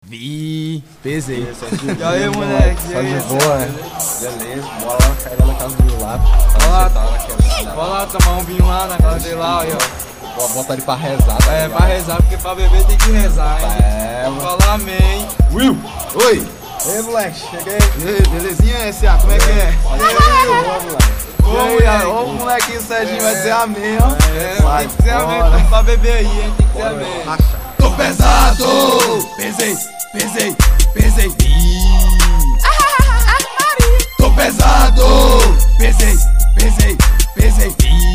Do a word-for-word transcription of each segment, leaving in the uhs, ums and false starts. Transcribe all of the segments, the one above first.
Vi, pesei. E aí, moleque? Só de boa, né? Beleza, bora lá, cair lá na casa do lá. Bora lá tomar um vinho lá na casa dele lá, aí, ó. Vou botar ele pra rezar, tá É, ligado? pra rezar, porque pra beber tem que rezar, hein? É, Vou mano. falar amém. Will! Oi! E aí, moleque, cheguei. E aí, belezinha, S A? Como é que é? E aí, boa, moleque. Ô, E aí, moleque, aí? ô, molequinho Serginho vai dizer amém, ó. É, Vai, tem que dizer amém, bora. pra beber aí, hein? Tem que dizer amém. Racha. Tô pesado! Pesei, pesei, pesei. Tô pesado! Pesei, pesei, pesei.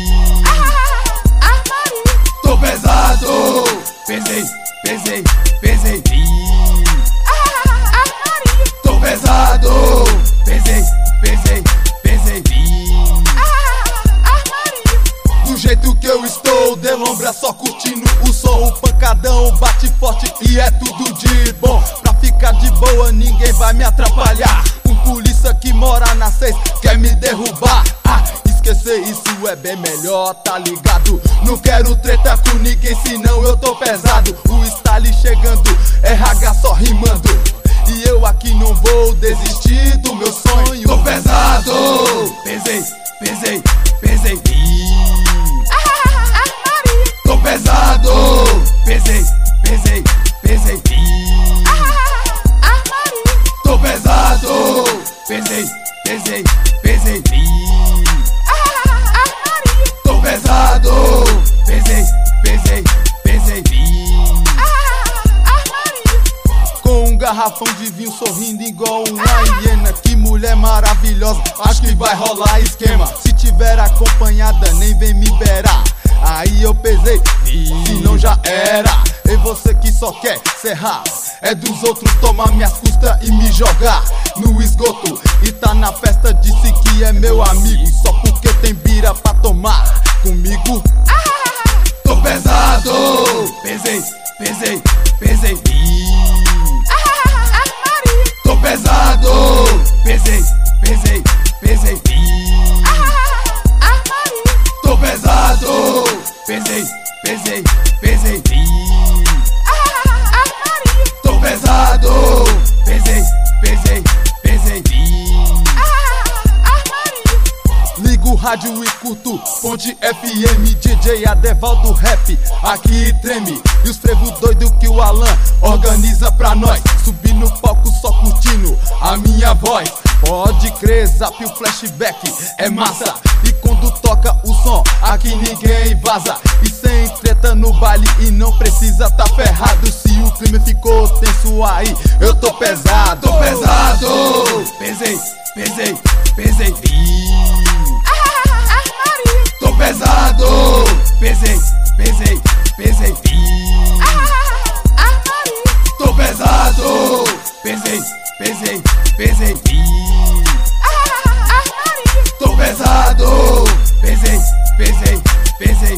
Tô pesado! Pesei, pesei, pesei. Tô pesado! Pesei, pesei, pesei. Do jeito que eu estou, Delombra só curtindo o som. O pancadão bate forte e é tudo de bom. Pra ficar de boa ninguém vai me atrapalhar. Um polícia que mora na seis quer me derrubar. Ah, esquecer isso é bem melhor, tá ligado? Não quero treta com ninguém, senão eu tô pesado. O style chegando, é H só rimando. E eu aqui não vou desistir do meu sonho. Tô pesado! Pesei, pesei, pesei. Tô pesado! Pesei, pesei, pesei. Tô pesado! Pesei, pesei, pesei. Tô pesado! Pesei, pesei, pesei. Com um garrafão de vinho sorrindo igual uma hiena. Que mulher maravilhosa, acho que vai rolar esquema. Se tiver acompanhada, nem vem me beirar. Aí eu pesei, se não já era. E você que só quer serrar, é dos outros tomar minhas custas e me jogar no esgoto. E tá na festa, disse que é meu amigo, só porque tem bira pra tomar comigo. Tô pesado! Pesei, pesei, pesei. Tô pesado! Pesei, pesei, pesei. Tô pesado! Pesei, pesei, pesei. Tô pesado! Pesei, pesei, pesei. Ligo o rádio e curto Ponte F M. D J Adevaldo Rap, aqui treme. E os frevo doido que o Alan organiza pra nós. Subir no palco só curtindo a minha voz. Pode crer, zap o flashback, é massa. E quando toca o som, aqui ninguém vaza. E sem treta no baile e não precisa tá ferrado. Se o clima ficou tenso aí, eu tô pesado. Tô pesado! Pesei, pesei, pesei. Tô pesado! Pesei, pesei, pesei. Tô pesado! Pesei, pesei, pesei. Tô pesado! Pesei, pesei, pesei.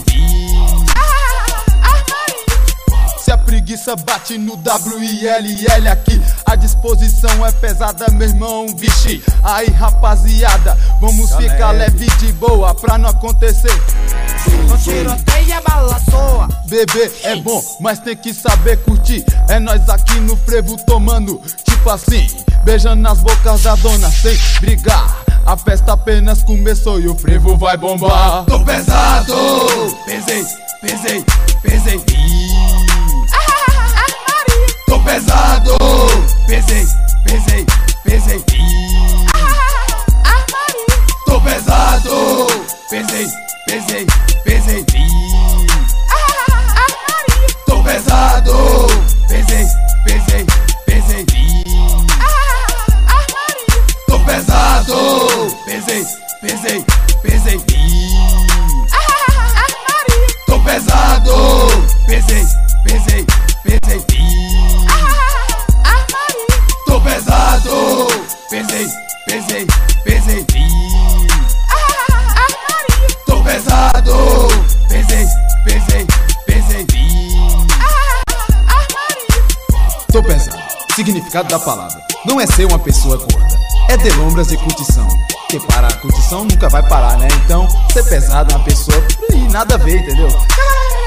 Se a preguiça bate no W I L L aqui, a disposição é pesada, meu irmão, vixe. Aí rapaziada, vamos Já ficar leve. leve de boa pra não acontecer. Não tiroteia, bala soa. Beber é bom, mas tem que saber curtir. É nós aqui no frevo tomando, tipo assim, beijando nas bocas da dona sem brigar. A festa apenas começou e o frevo vai bombar. Tô pesado! Pesei, pesei, pesei. Tô pesado! Pesei, pesei, pesei. Tô pesado! Pesei, pesei, pesei. Tô pesado! Pesei, pesei, pesei. Tô pesado! Pesei, pesei, pesei. Tô pesado! Pesei, pesei, pesei. Tô pesado! Pesei, pesei, pesei. Tô pesado! Pesei, pesei, pesei. Tô pesado. Significado da palavra. Não é ser uma pessoa gorda. É delombras e curtição. Porque para a curtição nunca vai parar, né? Então, ser pesado é uma pessoa e nada a ver, entendeu?